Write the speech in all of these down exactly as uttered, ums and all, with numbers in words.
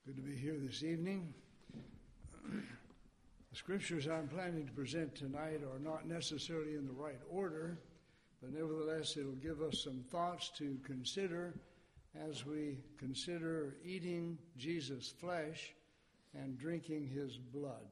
Good to be here this evening. The scriptures I'm planning to present tonight are not necessarily in the right order, but nevertheless it'll give us some thoughts to consider as we consider eating Jesus' flesh and drinking his blood.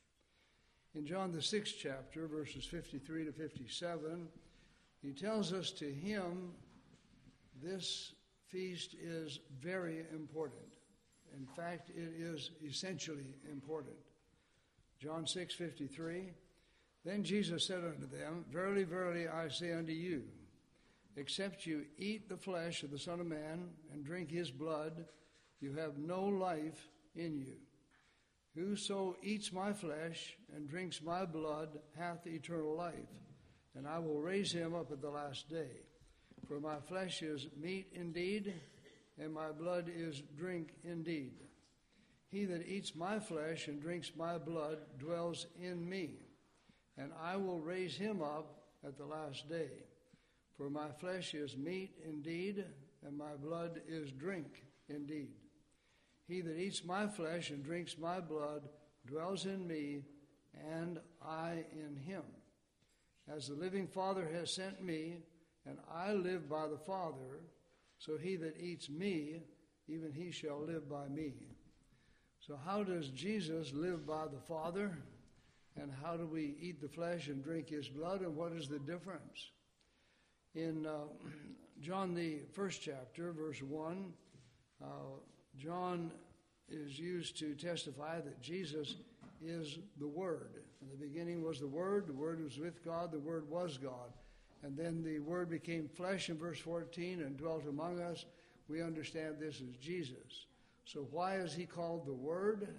In John the sixth chapter, verses fifty-three to fifty-seven, he tells us to him this feast is very important. In fact, it is essentially important. John six fifty-three, then Jesus said unto them, Verily, verily, I say unto you, except you eat the flesh of the Son of Man and drink his blood, you have no life in you. Whoso eats my flesh and drinks my blood hath eternal life, and I will raise him up at the last day. For my flesh is meat indeed, and my blood is drink indeed. He that eats my flesh and drinks my blood dwells in me, and I will raise him up at the last day. For my flesh is meat indeed, and my blood is drink indeed. He that eats my flesh and drinks my blood dwells in me, and I in him. As the living Father has sent me, and I live by the Father, so he that eats me, even he shall live by me. So how does Jesus live by the Father? And how do we eat the flesh and drink his blood? And what is the difference? In uh, John the first chapter, verse one, uh, John is used to testify that Jesus is the Word. In the beginning was the Word, the Word was with God, the Word was God. And then the Word became flesh in verse fourteen and dwelt among us. We understand this as Jesus. So why is he called the Word?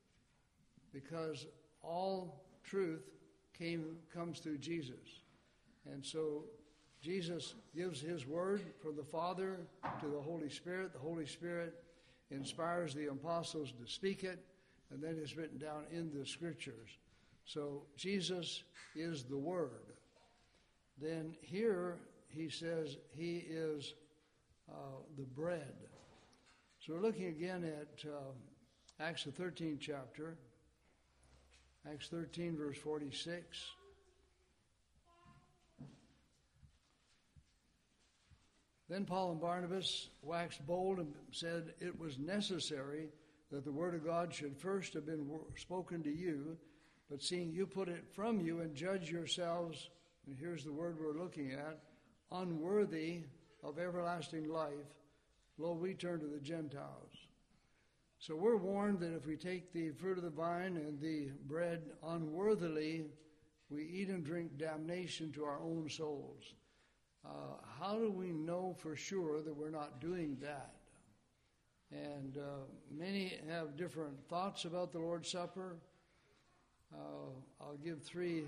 Because all truth came comes through Jesus. And so Jesus gives his word from the Father to the Holy Spirit. The Holy Spirit inspires the apostles to speak it, and then it's written down in the scriptures. So Jesus is the Word. Then here he says he is uh, the bread. So we're looking again at uh, Acts the thirteenth chapter, Acts thirteen verse forty-six. Then Paul and Barnabas waxed bold and said, It was necessary that the word of God should first have been spoken to you, but seeing you put it from you and judge yourselves, and here's the word we're looking at, unworthy of everlasting life, lo, we turn to the Gentiles. So we're warned that if we take the fruit of the vine and the bread unworthily, we eat and drink damnation to our own souls. Uh, how do we know for sure that we're not doing that? And uh, many have different thoughts about the Lord's Supper. Uh, I'll give three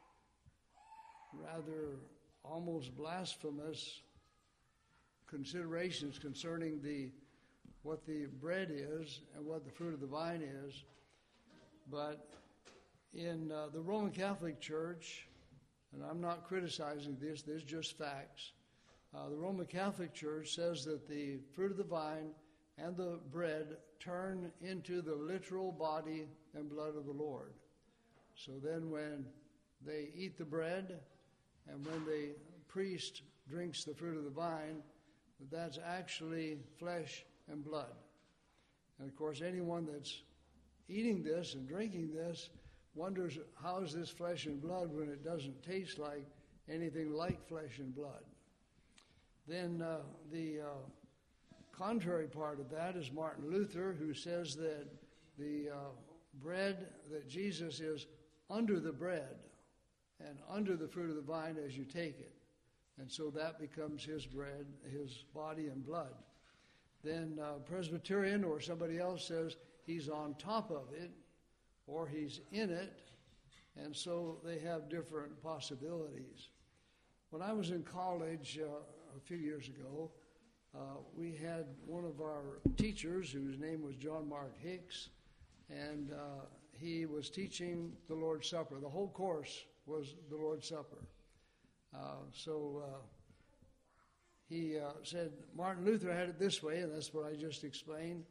rather almost blasphemous considerations concerning the what the bread is and what the fruit of the vine is. But in uh, the Roman Catholic Church, and I'm not criticizing this, this is just facts, uh, the Roman Catholic Church says that the fruit of the vine and the bread turn into the literal body and blood of the Lord. So then when they eat the bread and when the priest drinks the fruit of the vine, that's actually flesh and blood. And of course, anyone that's eating this and drinking this wonders, how is this flesh and blood when it doesn't taste like anything like flesh and blood? Then uh, the uh, contrary part of that is Martin Luther, who says that the uh, bread, that Jesus is under the bread and under the fruit of the vine as you take it. And so that becomes his bread, his body and blood. Then uh, Presbyterian or somebody else says he's on top of it or he's in it, and so they have different possibilities. When I was in college uh, a few years ago, uh, we had one of our teachers whose name was John Mark Hicks, and uh, he was teaching the Lord's Supper. The whole course was the Lord's Supper. Uh, so uh, he uh, said, Martin Luther had it this way, and that's what I just explained.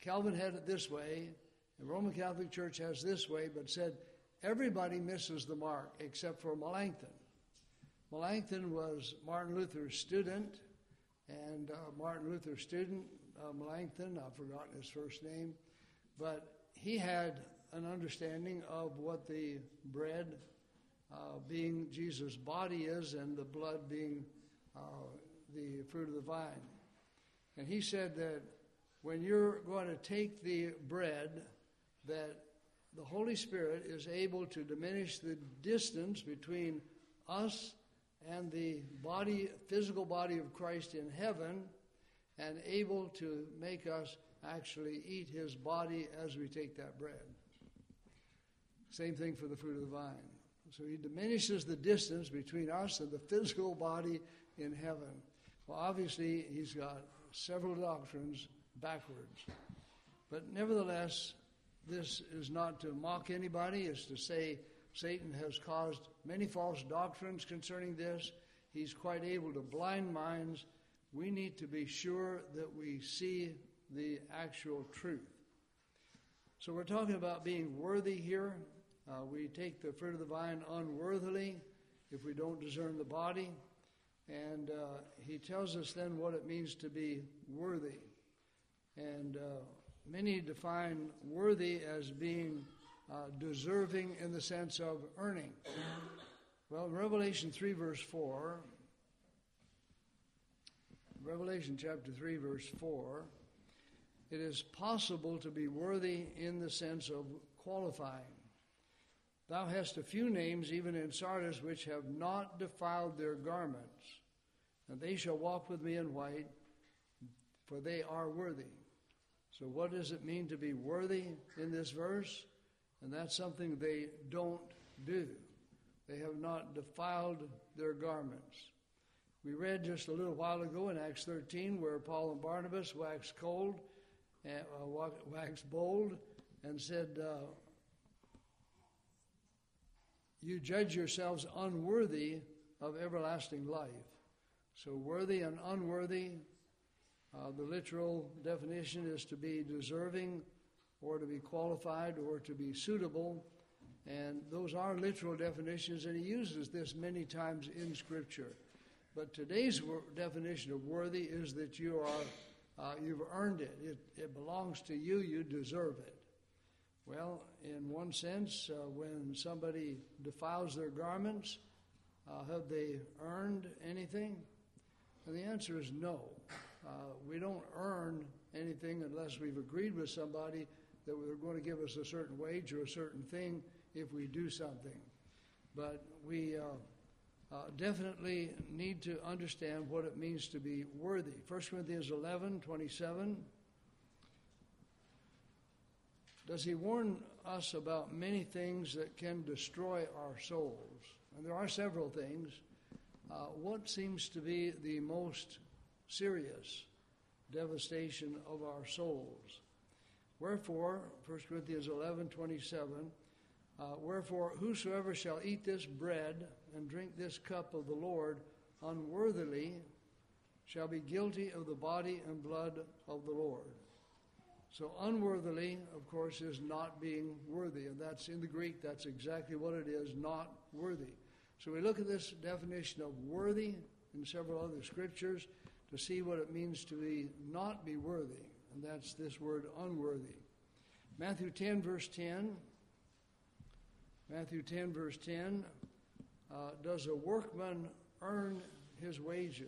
Calvin had it this way, the Roman Catholic Church has this way, but said everybody misses the mark except for Melanchthon. Melanchthon was Martin Luther's student, and uh, Martin Luther's student, uh, Melanchthon, I've forgotten his first name, but he had an understanding of what the bread uh, being Jesus' body is and the blood being uh, the fruit of the vine. And he said that when you're going to take the bread, that the Holy Spirit is able to diminish the distance between us and the body, physical body of Christ in heaven, and able to make us actually eat his body as we take that bread. Same thing for the fruit of the vine. So he diminishes the distance between us and the physical body in heaven. Well, obviously, he's got several doctrines backwards. But nevertheless, this is not to mock anybody. It's to say Satan has caused many false doctrines concerning this. He's quite able to blind minds. We need to be sure that we see the actual truth. So we're talking about being worthy here. Uh, we take the fruit of the vine unworthily if we don't discern the body. And uh, he tells us then what it means to be worthy. And uh, many define worthy as being uh, deserving in the sense of earning. Well, in Revelation three, verse four, Revelation chapter three, verse four, it is possible to be worthy in the sense of qualifying. Thou hast a few names, even in Sardis, which have not defiled their garments, and they shall walk with me in white, for they are worthy. So what does it mean to be worthy in this verse? And that's something they don't do. They have not defiled their garments. We read just a little while ago in Acts thirteen where Paul and Barnabas waxed cold, uh, waxed bold, and said, uh, you judge yourselves unworthy of everlasting life. So worthy and unworthy, uh, the literal definition is to be deserving or to be qualified or to be suitable. And those are literal definitions, and he uses this many times in Scripture. But today's wor- definition of worthy is that you are, uh, you've earned it. it. It belongs to you. You deserve it. Well, in one sense, uh, when somebody defiles their garments, uh, have they earned anything? And the answer is no. Uh, we don't earn anything unless we've agreed with somebody that they're going to give us a certain wage or a certain thing if we do something. But we uh, uh, definitely need to understand what it means to be worthy. First Corinthians eleven twenty-seven. Does he warn us about many things that can destroy our souls? And there are several things. Uh, what seems to be the most serious devastation of our souls? Wherefore, First Corinthians eleven twenty-seven, uh, wherefore whosoever shall eat this bread and drink this cup of the Lord unworthily shall be guilty of the body and blood of the Lord. So unworthily, of course, is not being worthy. And that's in the Greek, that's exactly what it is, not worthy. So we look at this definition of worthy in several other scriptures to see what it means to be not be worthy. And that's this word unworthy. Matthew ten, verse ten. Matthew ten, verse ten. Uh, does a workman earn his wages?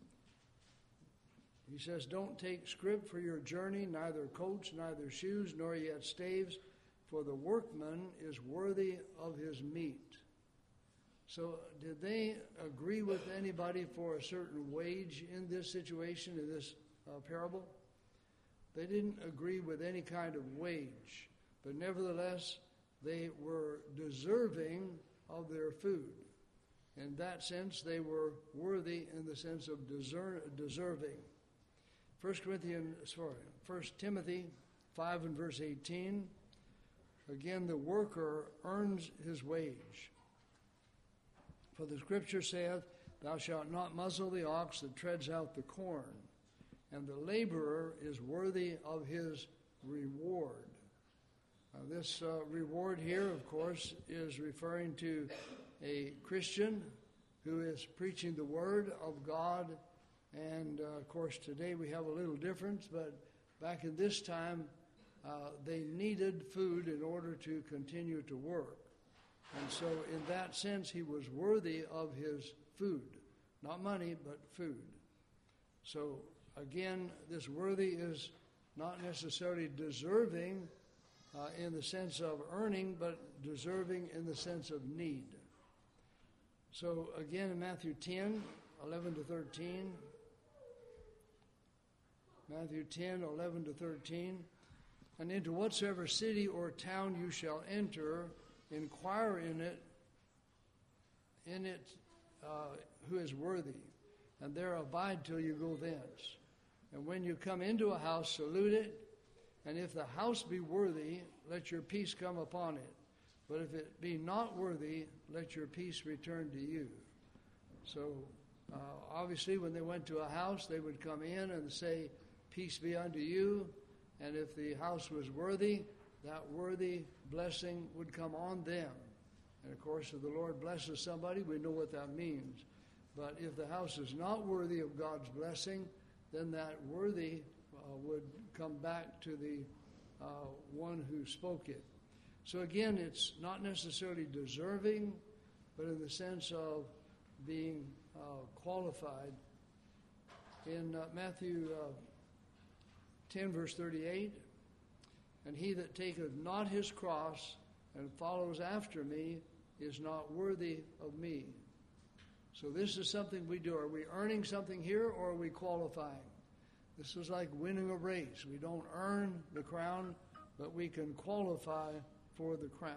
He says, don't take scrip for your journey, neither coats, neither shoes, nor yet staves, for the workman is worthy of his meat. So did they agree with anybody for a certain wage in this situation, in this uh, parable? They didn't agree with any kind of wage, but nevertheless, they were deserving of their food. In that sense, they were worthy in the sense of deser- deserving. First Corinthians, sorry, First Timothy five and verse eighteen. Again, the worker earns his wage. For the scripture saith, thou shalt not muzzle the ox that treads out the corn, and the laborer is worthy of his reward. Uh, this uh, reward here, of course, is referring to a Christian who is preaching the Word of God. And, uh, of course, today we have a little difference, but back in this time, uh, they needed food in order to continue to work. And so in that sense, he was worthy of his food. Not money, but food. So, again, this worthy is not necessarily deserving uh, in the sense of earning, but deserving in the sense of need. So, again, in Matthew ten, eleven to thirteen, Matthew ten, eleven to thirteen, and into whatsoever city or town you shall enter, inquire in it, in it, uh, who is worthy, and there abide till you go thence. And when you come into a house, salute it, and if the house be worthy, let your peace come upon it. But if it be not worthy, let your peace return to you. So, uh, obviously, when they went to a house, they would come in and say, peace be unto you. And if the house was worthy, that worthy blessing would come on them. And, of course, if the Lord blesses somebody, we know what that means. But if the house is not worthy of God's blessing, then that worthy uh, would come back to the uh, one who spoke it. So again, it's not necessarily deserving, but in the sense of being uh, qualified. In uh, Matthew uh, ten, verse thirty-eight, and he that taketh not his cross and follows after me is not worthy of me. So this is something we do. Are we earning something here, or are we qualifying? This is like winning a race. We don't earn the crown, but we can qualify for the crown.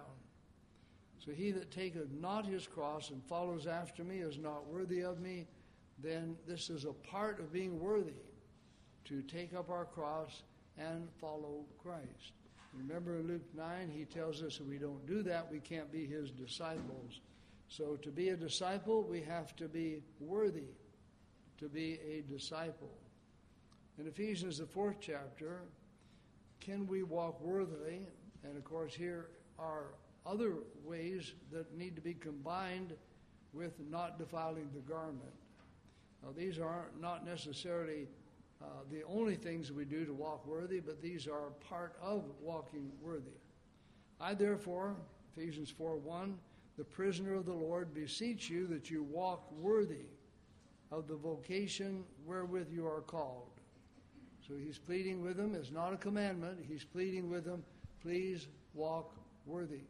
So he that taketh not his cross and follows after me is not worthy of me. Then this is a part of being worthy, to take up our cross and follow Christ. Remember in Luke nine, he tells us if we don't do that, we can't be his disciples. So to be a disciple, we have to be worthy to be a disciple. In Ephesians, the fourth chapter, can we walk worthily? And of course, here are other ways that need to be combined with not defiling the garment. Now, these are not necessarily uh, the only things we do to walk worthy, but these are part of walking worthy. I, therefore, Ephesians four one, the prisoner of the Lord, beseech you that you walk worthy of the vocation wherewith you are called. So he's pleading with them. It's not a commandment. He's pleading with them, please walk worthy.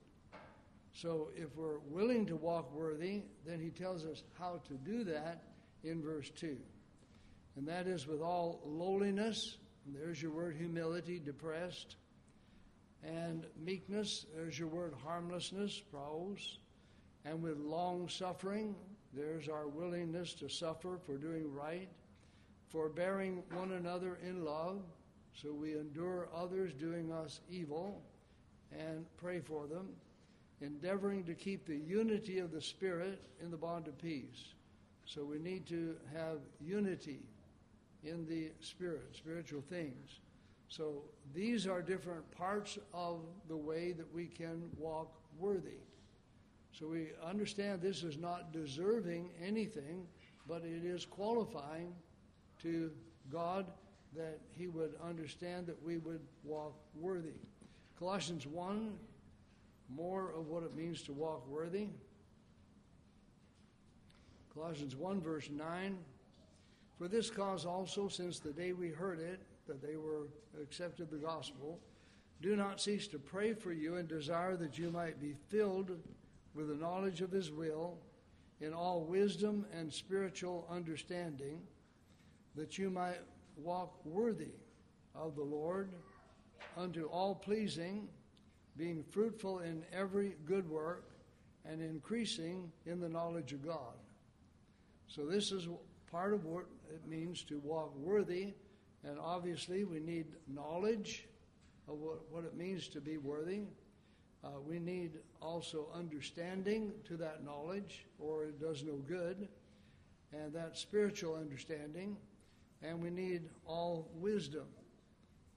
So if we're willing to walk worthy, then he tells us how to do that in verse two. And that is with all lowliness, and there's your word humility, depressed, and meekness, there's your word harmlessness, praus, and with long suffering, there's our willingness to suffer for doing right, forbearing one another in love, so we endure others doing us evil and pray for them, endeavoring to keep the unity of the Spirit in the bond of peace. So we need to have unity in the Spirit, spiritual things. So these are different parts of the way that we can walk worthy. So we understand this is not deserving anything, but it is qualifying to God that he would understand that we would walk worthy. Colossians one, more of what it means to walk worthy. Colossians one, verse nine, for this cause also, since the day we heard it, that they were accepted the gospel, do not cease to pray for you and desire that you might be filled with the knowledge of his will in all wisdom and spiritual understanding, that you might walk worthy of the Lord, unto all pleasing, being fruitful in every good work, and increasing in the knowledge of God. So this is part of what it means to walk worthy, and obviously we need knowledge of what, what it means to be worthy. Uh, we need also understanding to that knowledge, or it does no good, and that spiritual understanding. And we need all wisdom.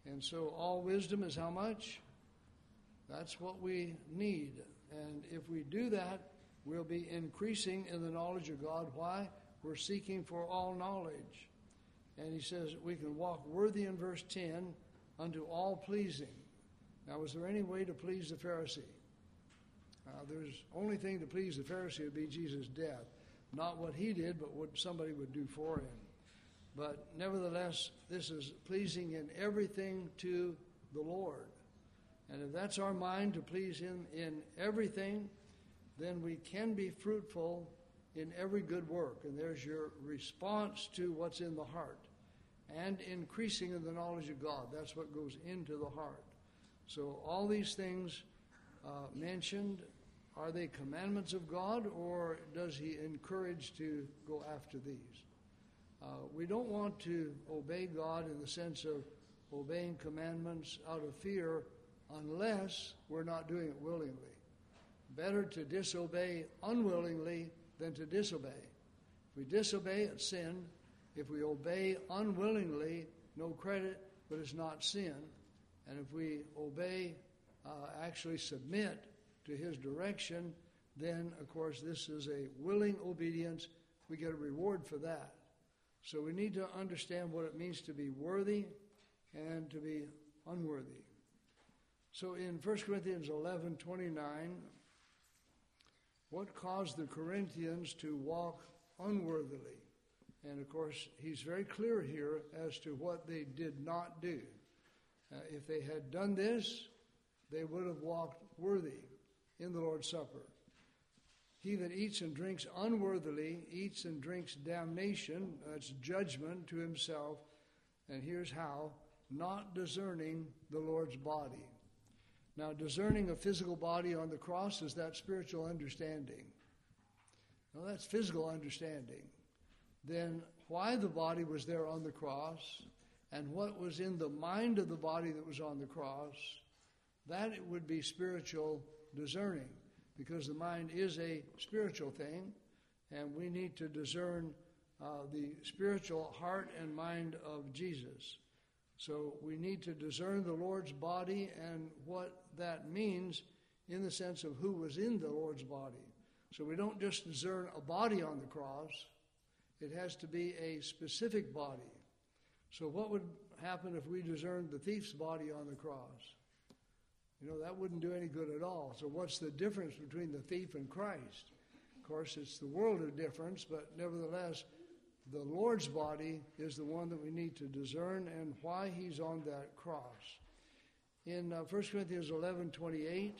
And so all wisdom is how much? That's what we need. And if we do that, we'll be increasing in the knowledge of God. Why? We're seeking for all knowledge. And he says we can walk worthy in verse ten unto all pleasing. Now, was there any way to please the Pharisee? Uh, there's only thing to please the Pharisee would be Jesus' death. Not what he did, but what somebody would do for him. But nevertheless, this is pleasing in everything to the Lord. And if that's our mind to please him in everything, then we can be fruitful in every good work. And there's your response to what's in the heart. And increasing in the knowledge of God. That's what goes into the heart. So all these things uh, mentioned, are they commandments of God, or does he encourage to go after these? Uh, we don't want to obey God in the sense of obeying commandments out of fear unless we're not doing it willingly. Better to disobey unwillingly than to disobey. If we disobey, it's sin. If we obey unwillingly, no credit, but it's not sin. And if we obey, uh, actually submit to his direction, then, of course, this is a willing obedience. We get a reward for that. So we need to understand what it means to be worthy and to be unworthy. So in First Corinthians eleven twenty-nine, what caused the Corinthians to walk unworthily? And of course, he's very clear here as to what they did not do. Uh, if they had done this, they would have walked worthy in the Lord's Supper. He that eats and drinks unworthily eats and drinks damnation, that's judgment, to himself. And here's how: not discerning the Lord's body. Now, discerning a physical body on the cross, is that spiritual understanding? No, that's physical understanding. Then why the body was there on the cross and what was in the mind of the body that was on the cross, that it would be spiritual discerning, because the mind is a spiritual thing, and we need to discern uh, the spiritual heart and mind of Jesus. So we need to discern the Lord's body and what that means in the sense of who was in the Lord's body. So we don't just discern a body on the cross. It has to be a specific body. So what would happen if we discerned the thief's body on the cross? You know, that wouldn't do any good at all. So what's the difference between the thief and Christ? Of course, it's the world of difference, but nevertheless, the Lord's body is the one that we need to discern and why he's on that cross. In uh, First Corinthians eleven twenty-eight,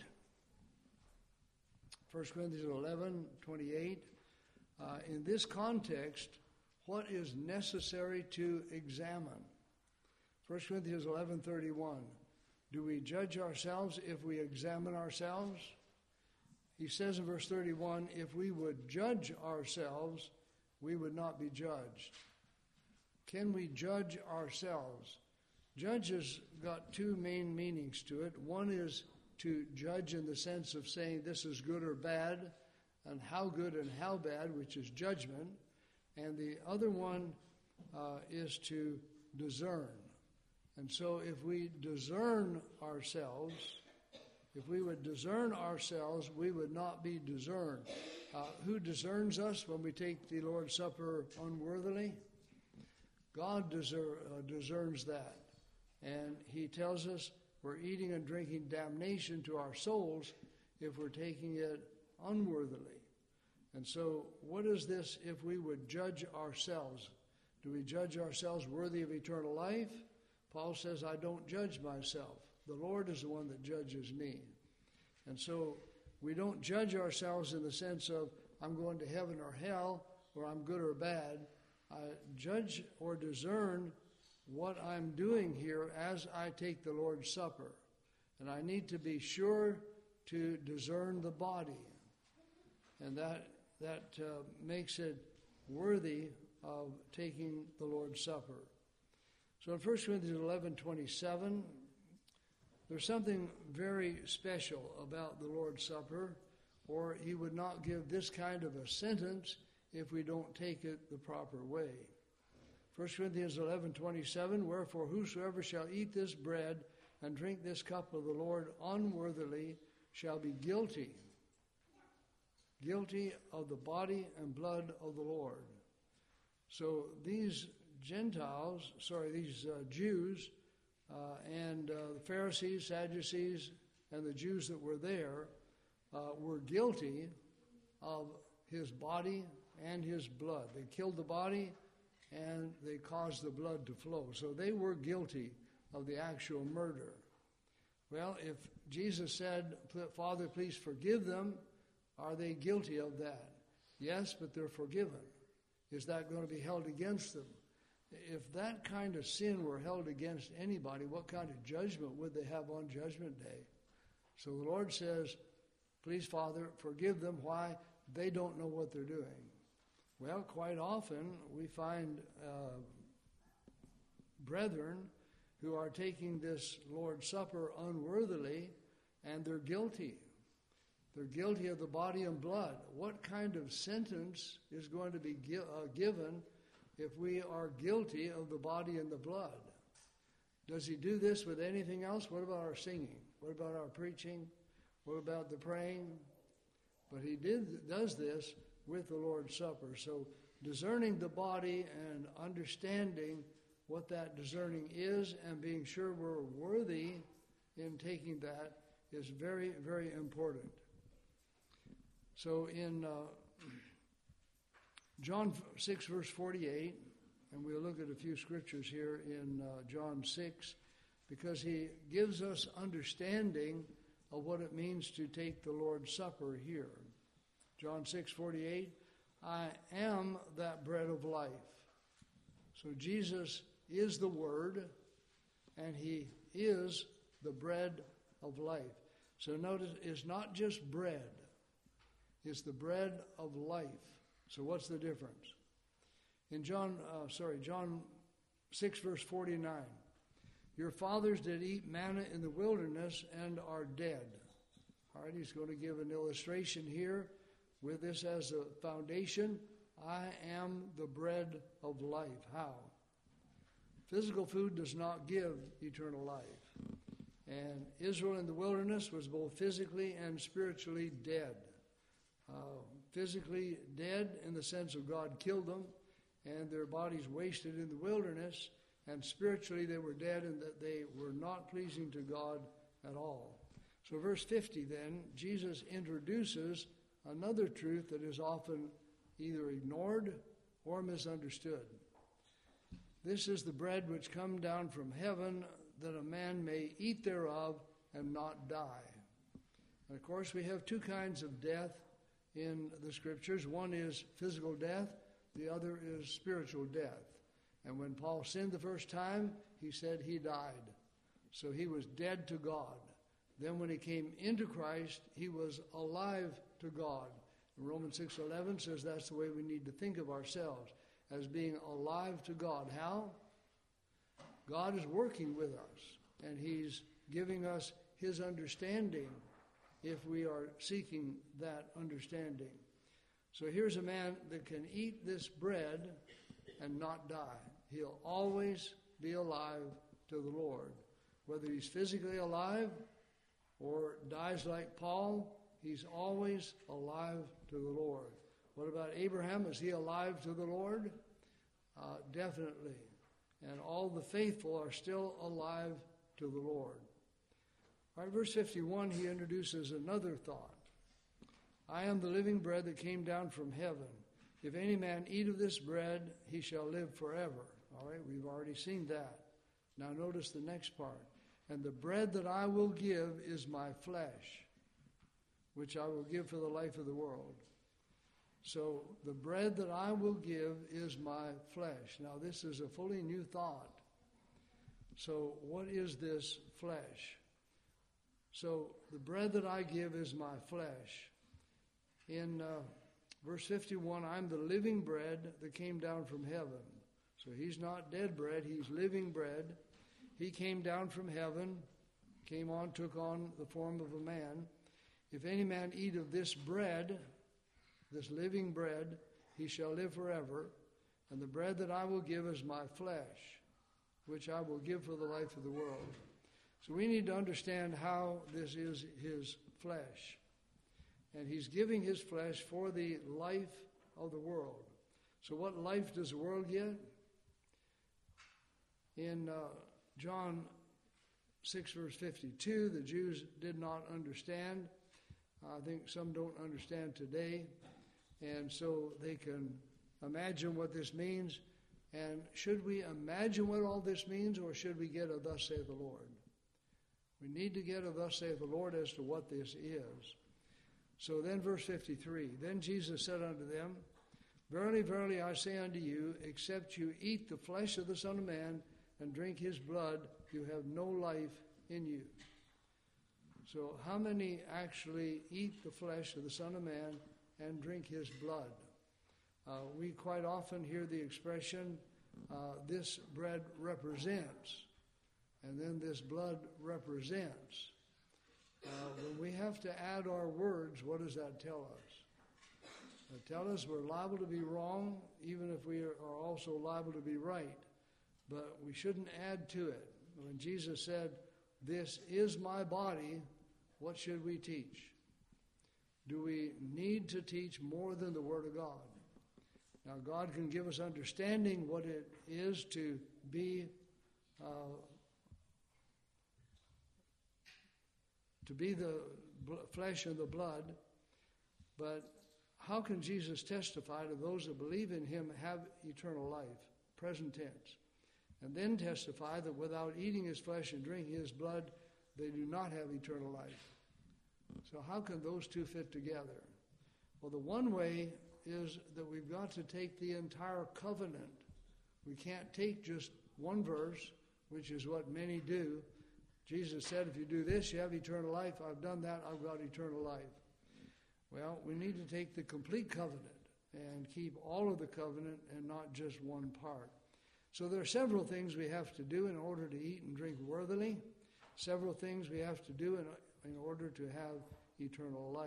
First Corinthians eleven twenty-eight, uh, in this context, what is necessary to examine? First Corinthians eleven thirty-one. Do we judge ourselves if we examine ourselves? He says in verse thirty-one, if we would judge ourselves, we would not be judged. Can we judge ourselves? Judge has got two main meanings to it. One is to judge in the sense of saying this is good or bad, and how good and how bad, which is judgment. And the other one uh, is to discern. And so if we discern ourselves, if we would discern ourselves, we would not be discerned. Uh, who discerns us when we take the Lord's Supper unworthily? God discer- uh, discerns that. And he tells us we're eating and drinking damnation to our souls if we're taking it unworthily. And so what is this if we would judge ourselves? Do we judge ourselves worthy of eternal life? Paul says, I don't judge myself. The Lord is the one that judges me. And so we don't judge ourselves in the sense of I'm going to heaven or hell, or I'm good or bad. I judge or discern what I'm doing here as I take the Lord's Supper. And I need to be sure to discern the body. And that, that uh, makes it worthy of taking the Lord's Supper. So in First Corinthians eleven twenty-seven, there's something very special about the Lord's Supper, or he would not give this kind of a sentence if we don't take it the proper way. First Corinthians eleven twenty-seven, wherefore whosoever shall eat this bread and drink this cup of the Lord unworthily shall be guilty, guilty of the body and blood of the Lord. So these Gentiles, sorry, these uh, Jews uh, and uh, the Pharisees, Sadducees, and the Jews that were there uh, were guilty of his body and his blood. They killed the body and they caused the blood to flow. So they were guilty of the actual murder. Well, if Jesus said, Father, please forgive them, are they guilty of that? Yes, but they're forgiven. Is that going to be held against them? If that kind of sin were held against anybody, what kind of judgment would they have on Judgment Day? So the Lord says, please, Father, forgive them. Why? They don't know what they're doing. Well, quite often we find uh, brethren who are taking this Lord's Supper unworthily, and they're guilty. They're guilty of the body and blood. What kind of sentence is going to be gi- uh, given if we are guilty of the body and the blood? Does he do this with anything else? What about our singing? What about our preaching? What about the praying? But he did does this with the Lord's Supper. So discerning the body and understanding what that discerning is and being sure we're worthy in taking that is very, very important. So in uh, John six, verse forty-eight, and we'll look at a few scriptures here in uh, John six, because he gives us understanding of what it means to take the Lord's Supper here. John six forty-eight, I am that bread of life. So Jesus is the Word, and he is the bread of life. So notice, it's not just bread. It's the bread of life. So what's the difference? In John, uh, sorry, John six, verse forty-nine, your fathers did eat manna in the wilderness and are dead. All right, he's going to give an illustration here with this as a foundation. I am the bread of life. How? Physical food does not give eternal life. And Israel in the wilderness was both physically and spiritually dead. Uh, physically dead in the sense of God killed them, and their bodies wasted in the wilderness, and spiritually they were dead in that they were not pleasing to God at all. So verse fifty then, Jesus introduces another truth that is often either ignored or misunderstood. This is the bread which come down from heaven, that a man may eat thereof and not die. And of course we have two kinds of death in the scriptures. One is physical death, the other is spiritual death. And when Paul sinned the first time, he said he died. So he was dead to God. Then when he came into Christ, he was alive to God. And Romans six eleven says that's the way we need to think of ourselves, as being alive to God. How? God is working with us, and he's giving us his understanding if we are seeking that understanding. So here's a man that can eat this bread and not die. He'll always be alive to the Lord. Whether he's physically alive or dies like Paul, he's always alive to the Lord. What about Abraham? Is he alive to the Lord? Uh, definitely. And all the faithful are still alive to the Lord. All right, verse fifty-one, he introduces another thought. I am the living bread that came down from heaven. If any man eat of this bread, he shall live forever. All right, we've already seen that. Now notice the next part. And the bread that I will give is my flesh, which I will give for the life of the world. So the bread that I will give is my flesh. Now this is a fully new thought. So what is this flesh? So the bread that I give is my flesh. In uh, verse fifty-one, I'm the living bread that came down from heaven. So he's not dead bread, he's living bread. He came down from heaven, came on, took on the form of a man. If any man eat of this bread, this living bread, he shall live forever. And the bread that I will give is my flesh, which I will give for the life of the world. So we need to understand how this is his flesh. And he's giving his flesh for the life of the world. So what life does the world get? In uh, John six, verse fifty-two, the Jews did not understand. I think some don't understand today. And so they can imagine what this means. And should we imagine what all this means, or should we get a thus saith the Lord? We need to get a thus saith the Lord as to what this is. So then verse fifty-three, then Jesus said unto them, verily, verily, I say unto you, except you eat the flesh of the Son of Man and drink his blood, you have no life in you. So how many actually eat the flesh of the Son of Man and drink his blood? Uh, we quite often hear the expression, uh, this bread represents, and then this blood represents. Uh, when we have to add our words, what does that tell us? It tells us we're liable to be wrong, even if we are also liable to be right. But we shouldn't add to it. When Jesus said, this is my body, what should we teach? Do we need to teach more than the Word of God? Now, God can give us understanding what it is to be uh, to be the flesh and the blood, but how can Jesus testify to those that believe in him have eternal life, present tense, and then testify that without eating his flesh and drinking his blood, they do not have eternal life? So how can those two fit together? Well, the one way is that we've got to take the entire covenant. We can't take just one verse, which is what many do. Jesus said, if you do this, you have eternal life. I've done that, I've got eternal life. Well, we need to take the complete covenant and keep all of the covenant and not just one part. So there are several things we have to do in order to eat and drink worthily. Several things we have to do in, in order to have eternal life.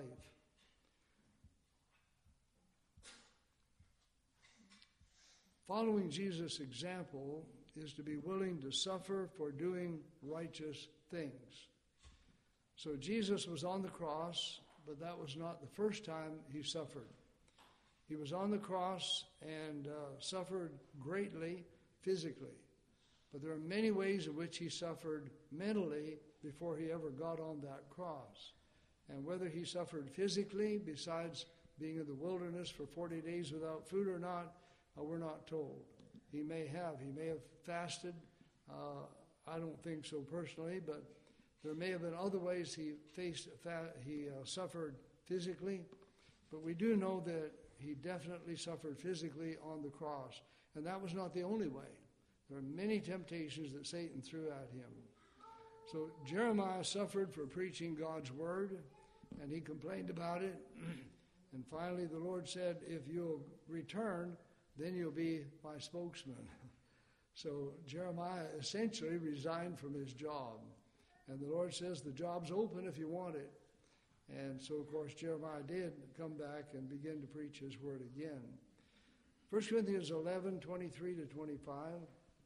Following Jesus' example is to be willing to suffer for doing righteous things. So Jesus was on the cross, but that was not the first time he suffered. He was on the cross and uh, suffered greatly physically. But there are many ways in which he suffered mentally before he ever got on that cross. And whether he suffered physically, besides being in the wilderness for forty days without food or not, uh, we're not told. He may have. He may have fasted. Uh, I don't think so personally, but there may have been other ways he faced, he uh, suffered physically. But we do know that he definitely suffered physically on the cross. And that was not the only way. There are many temptations that Satan threw at him. So Jeremiah suffered for preaching God's word, and he complained about it. And finally the Lord said, if you'll return, then you'll be my spokesman. So Jeremiah essentially resigned from his job. And the Lord says, the job's open if you want it. And so, of course, Jeremiah did come back and begin to preach his word again. First Corinthians eleven, twenty-three to twenty-five.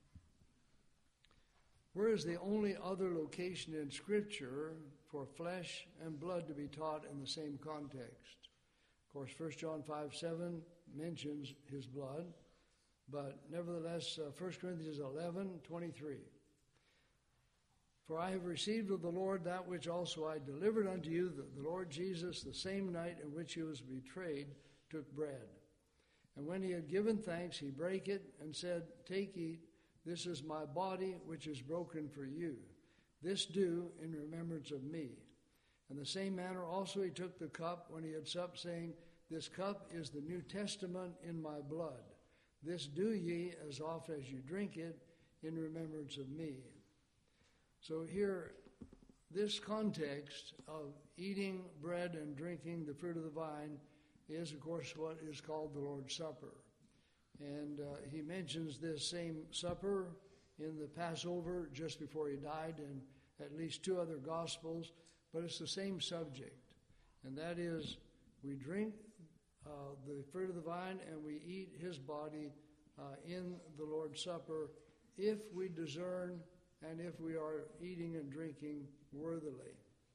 Where is the only other location in Scripture for flesh and blood to be taught in the same context? Of course, First John five, seven mentions his blood, but nevertheless, uh, First Corinthians eleven, twenty-three. For I have received of the Lord that which also I delivered unto you, that the Lord Jesus, the same night in which he was betrayed, took bread. And when he had given thanks, he brake it and said, take, eat, this is my body which is broken for you. This do in remembrance of me. In the same manner also he took the cup when he had supped, saying, this cup is the New Testament in my blood. This do ye as oft as you drink it in remembrance of me. So here, this context of eating bread and drinking the fruit of the vine is, of course, what is called the Lord's Supper. And uh, he mentions this same supper in the Passover just before he died in at least two other Gospels, but it's the same subject. And that is, we drink uh, the fruit of the vine and we eat his body uh, in the Lord's Supper if we discern and if we are eating and drinking worthily.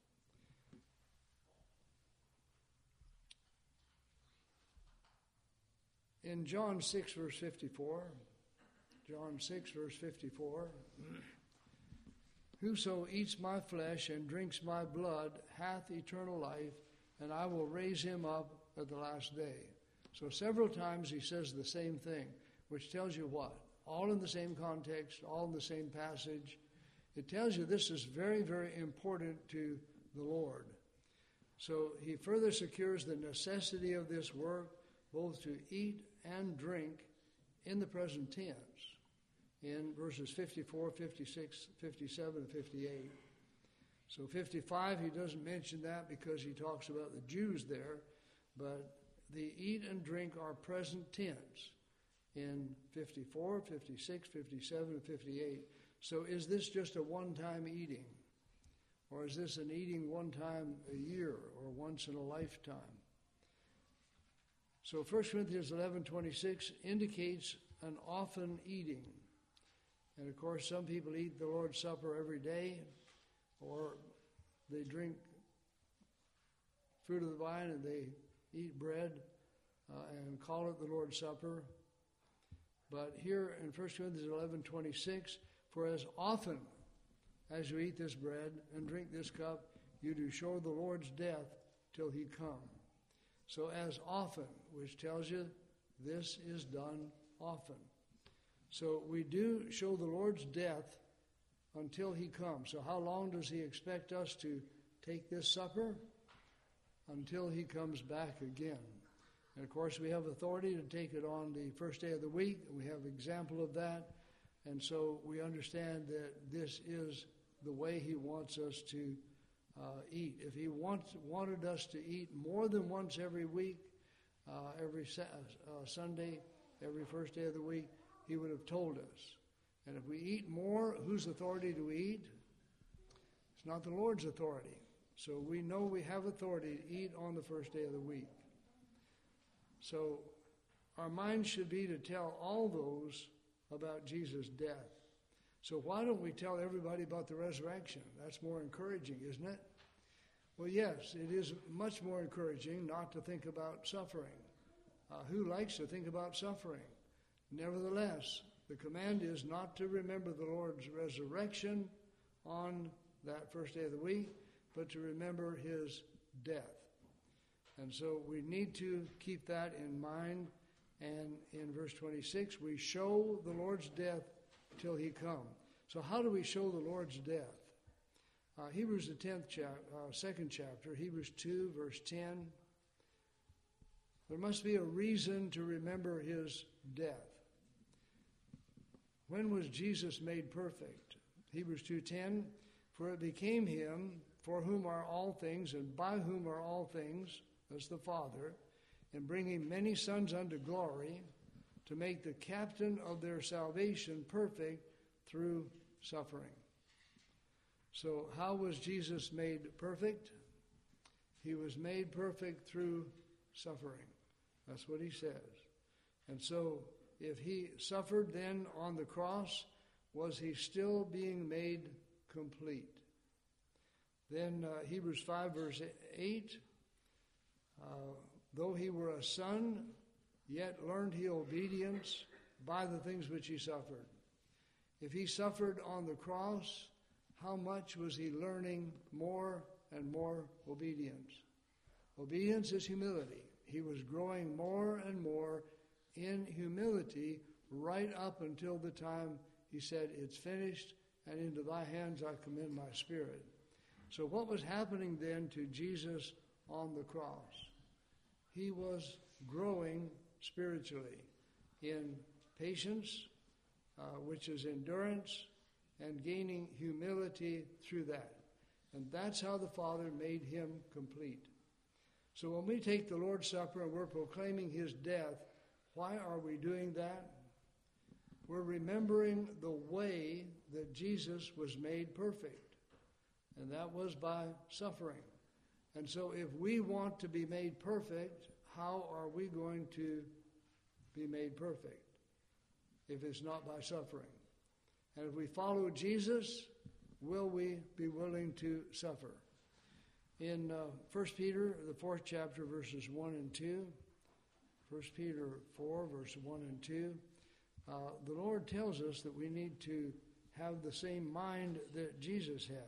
In John six, verse fifty-four, John six, verse fifty-four, whoso eats my flesh and drinks my blood hath eternal life, and I will raise him up at the last day. So several times he says the same thing, which tells you what? All in the same context, all in the same passage. It tells you this is very, very important to the Lord. So he further secures the necessity of this work, both to eat and drink in the present tense, in verses fifty-four, fifty-six, fifty-seven, and fifty-eight. So fifty-five, he doesn't mention that because he talks about the Jews there, but the eat and drink are present tense in fifty-four, fifty-six, fifty-seven, and fifty-eight. So is this just a one-time eating? Or is this an eating one time a year or once in a lifetime? So First Corinthians eleven twenty-six indicates an often eating. And of course, some people eat the Lord's Supper every day, or they drink fruit of the vine and they eat bread uh, and call it the Lord's Supper. But here in First Corinthians eleven twenty-six, for as often as you eat this bread and drink this cup, you do show the Lord's death till he come. So as often, which tells you this is done often. So we do show the Lord's death until he comes. So how long does he expect us to take this supper? Until he comes back again. And of course we have authority to take it on the first day of the week. We have example of that. And so we understand that this is the way he wants us to uh, eat. If he wants, wanted us to eat more than once every week, uh, every sa- uh, Sunday, every first day of the week, he would have told us. And if we eat more, whose authority do we eat? It's not the Lord's authority. So we know we have authority to eat on the first day of the week. So our mind should be to tell all those about Jesus' death. So why don't we tell everybody about the resurrection? That's more encouraging, isn't it? Well, yes, it is much more encouraging not to think about suffering. Uh, who likes to think about suffering? Nevertheless, the command is not to remember the Lord's resurrection on that first day of the week, but to remember his death. And so we need to keep that in mind. And in verse twenty-six, we show the Lord's death till he come. So how do we show the Lord's death? Uh, Hebrews, the tenth chap- uh, second chapter, Hebrews two, verse ten. There must be a reason to remember his death. When was Jesus made perfect? Hebrews two ten, for it became him for whom are all things and by whom are all things, that's the Father, in bringing many sons unto glory, to make the captain of their salvation perfect through suffering. So how was Jesus made perfect? He was made perfect through suffering. That's what he says. And so if he suffered then on the cross, was he still being made complete? Then uh, Hebrews five verse eight, uh, though he were a son, yet learned he obedience by the things which he suffered. If he suffered on the cross, how much was he learning more and more obedience? Obedience is humility. He was growing more and more in humility right up until the time he said, it's finished, and into thy hands I commend my spirit. So what was happening then to Jesus on the cross? He was growing spiritually in patience, uh, which is endurance, and gaining humility through that. And that's how the Father made him complete. So when we take the Lord's Supper and we're proclaiming his death, why are we doing that? We're remembering the way that Jesus was made perfect, and that was by suffering. And so if we want to be made perfect, how are we going to be made perfect? if it's not by suffering? And if we follow Jesus, will we be willing to suffer? In uh, First Peter, the fourth chapter, verses one and two, First Peter four, verse one and two, uh, the Lord tells us that we need to have the same mind that Jesus had.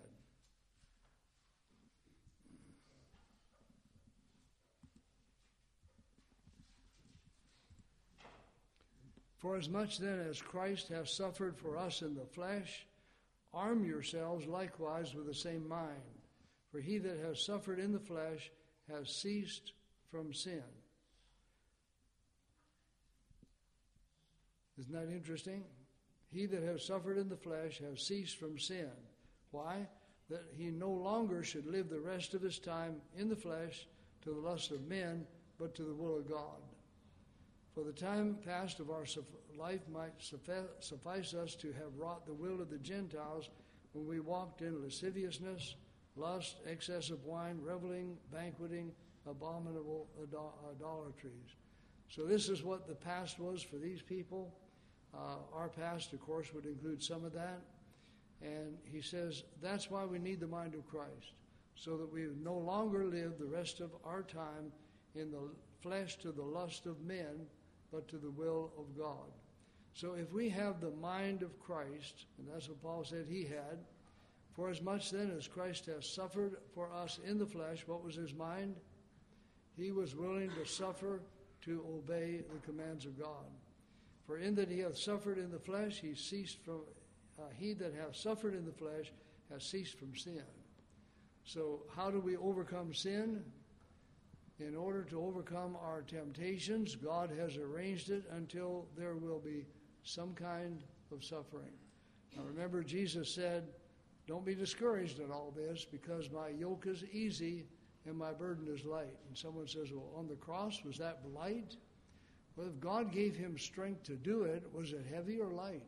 For as much then as Christ has suffered for us in the flesh, arm yourselves likewise with the same mind. For he that has suffered in the flesh has ceased from sin. Isn't that interesting? He that has suffered in the flesh has ceased from sin. Why? That he no longer should live the rest of his time in the flesh to the lust of men, but to the will of God. For the time past of our life might suffice us to have wrought the will of the Gentiles when we walked in lasciviousness, lust, excess of wine, reveling, banqueting, abominable idolatries. So this is what the past was for these people. Uh, our past, of course, would include some of that. And he says that's why we need the mind of Christ, so that we no longer live the rest of our time in the flesh to the lust of men, but to the will of God. So if we have the mind of Christ, and that's what Paul said he had, for as much then as Christ has suffered for us in the flesh, what was his mind? He was willing to suffer to obey the commands of God. For in that he hath suffered in the flesh, he ceased from uh, he that hath suffered in the flesh has ceased from sin. So how do we overcome sin? In order to overcome our temptations, God has arranged it until there will be some kind of suffering. Now remember, Jesus said, don't be discouraged at all this, because my yoke is easy and my burden is light. And someone says, well, on the cross, was that light? Well, if God gave him strength to do it, was it heavy or light?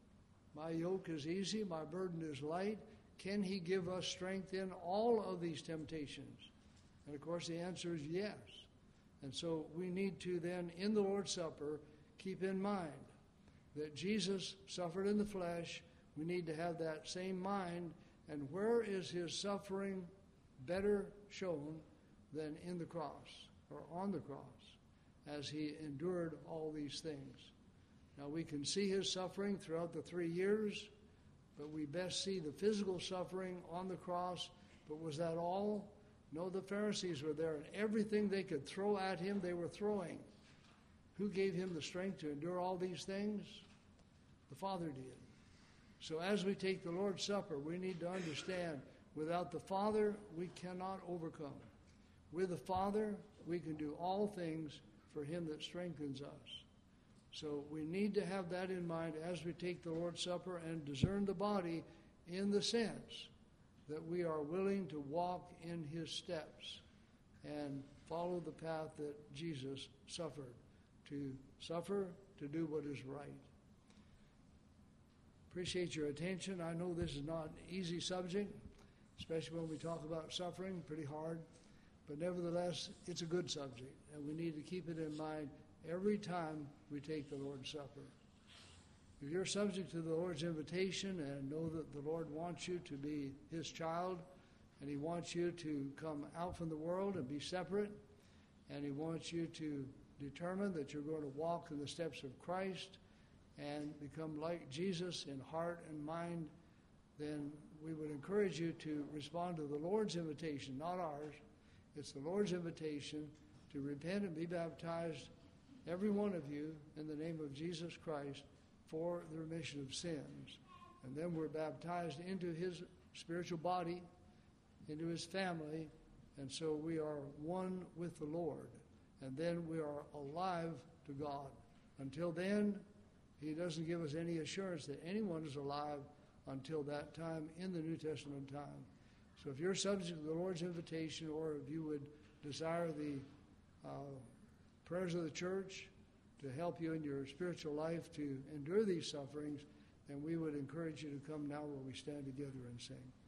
My yoke is easy, my burden is light. Can he give us strength in all of these temptations? And of course the answer is yes. And so we need to then, in the Lord's Supper, keep in mind that Jesus suffered in the flesh. We need to have that same mind. And where is his suffering better shown than in the cross, or on the cross, as he endured all these things? Now we can see his suffering throughout the three years, but we best see the physical suffering on the cross. But was that all? No, the Pharisees were there, and everything they could throw at him, they were throwing. Who gave him the strength to endure all these things? The Father did. So as we take the Lord's Supper, we need to understand, without the Father, we cannot overcome. With the Father, we can do all things for him that strengthens us. So we need to have that in mind as we take the Lord's Supper and discern the body in the sense that we are willing to walk in his steps and follow the path that Jesus suffered, to suffer, to do what is right. Appreciate your attention. I know this is not an easy subject, especially when we talk about suffering, pretty hard. But nevertheless, it's a good subject, and we need to keep it in mind every time we take the Lord's Supper. If you're subject to the Lord's invitation and know that the Lord wants you to be his child, and he wants you to come out from the world and be separate, and he wants you to determine that you're going to walk in the steps of Christ and become like Jesus in heart and mind, then we would encourage you to respond to the Lord's invitation, not ours. It's the Lord's invitation to repent and be baptized, every one of you, in the name of Jesus Christ, for the remission of sins. And then we're baptized into his spiritual body, into his family, and so we are one with the Lord. And then we are alive to God. Until then, he doesn't give us any assurance that anyone is alive until that time in the New Testament time. So if you're subject to the Lord's invitation, or if you would desire the uh, prayers of the church to help you in your spiritual life to endure these sufferings, then we would encourage you to come now while we stand together and sing.